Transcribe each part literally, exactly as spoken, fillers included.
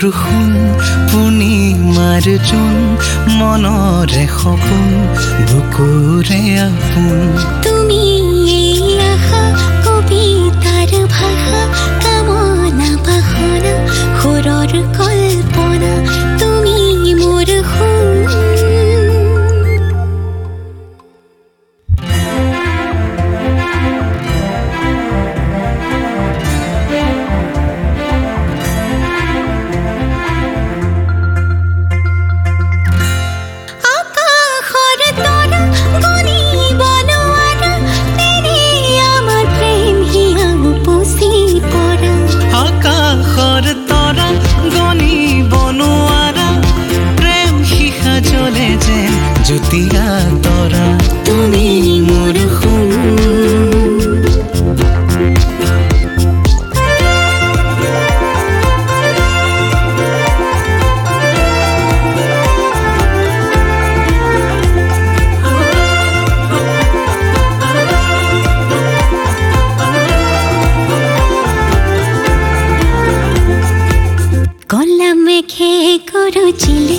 মোৰ শুন পূৰ্ণিমাৰ জোন মনৰে সপোন বুকুৰে আপোন তুমি আশা কবিতাৰ ভাষা কামনা বাসনা সুৰৰ কল্পনা তুমি মোৰ শুন জ্যোতিয়া তৰা তুমি মোৰ শুন কলা মেঘে গৰজিলে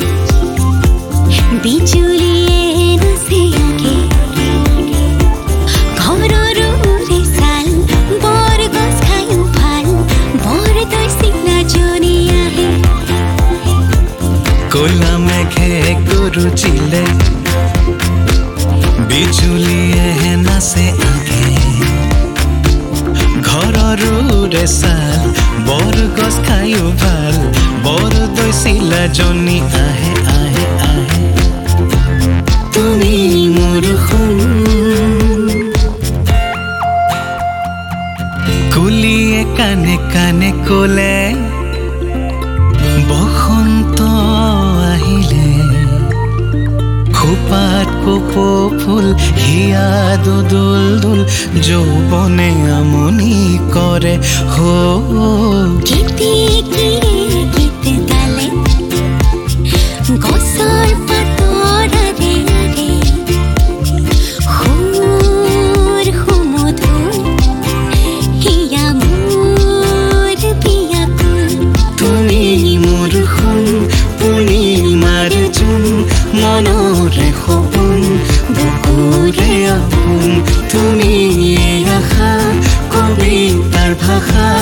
বিজুলিয়ে নাচে আগে ঘৰৰে চাল বৰ গছ খায়ো ভাল বৰ তৈছিলা জনী আহে কলা মেঘে গৰজিলে বিজুলিয়ে নাচে আগে ঘৰৰে চাল বৰ গছ খায়ো ভাল বৰ তৈছিলা জনী আহে আহে আহে তুমি মোৰ শুন কুলিয়ে কানে কানে কলে বসন্ত আহিলে খোপাত কপৌ ফুল হিয়া দুদুল দুল যৌৱনে আমনি কৰে হো গীতে গীৰে গীত গালে গছৰ পাতৰ আগে আগে সুৰ সুমধুৰ হিয়া মোৰ পিয়াকুল তুমি মোৰ শুন পূৰ্ণিমাৰ জোন মনৰে সপোন বুকুৰে আপোন তুমি আশা কবিতাৰ ভাষা